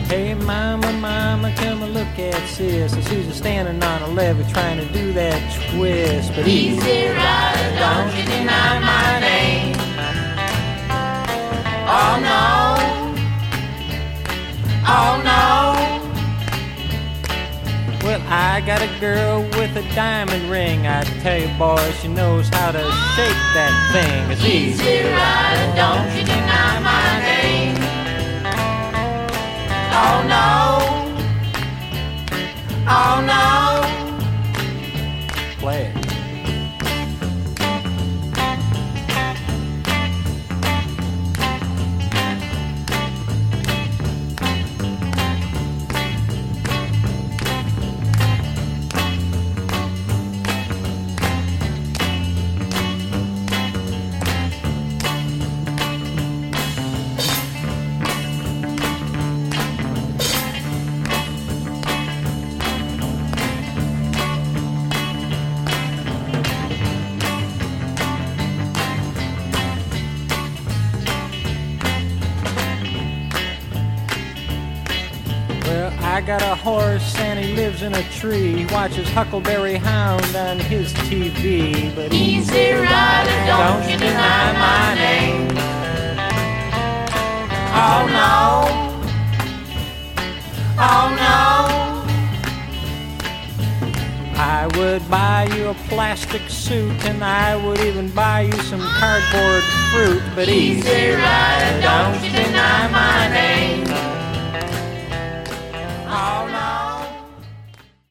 Hey, mama, mama, come and look at sis. And she's standing on a levee trying to do that twist. But easy rider, don't you deny my name. Oh no, oh no. Well, I got a girl with a diamond ring. I tell you, boy, she knows how to shake that thing. It's easy rider, don't you deny my name. Oh no, oh no. Play it. I got a horse and he lives in a tree. He watches Huckleberry Hound on his TV. But easy rider, don't you deny my name. Oh no, oh no. I would buy you a plastic suit and I would even buy you some cardboard fruit. But easy rider, don't you deny my name.